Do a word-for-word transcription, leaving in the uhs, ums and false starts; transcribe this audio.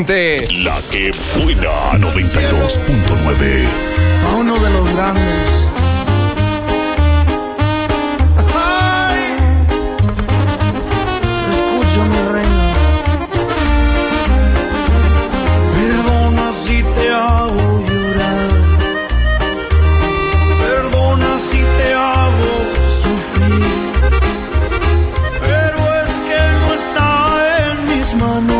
La que buena noventa y dos punto nueve. A uno de los grandes. Ay, te escucho, mi reina. Perdona si te hago llorar. Perdona si te hago sufrir. Pero es que no está en mis manos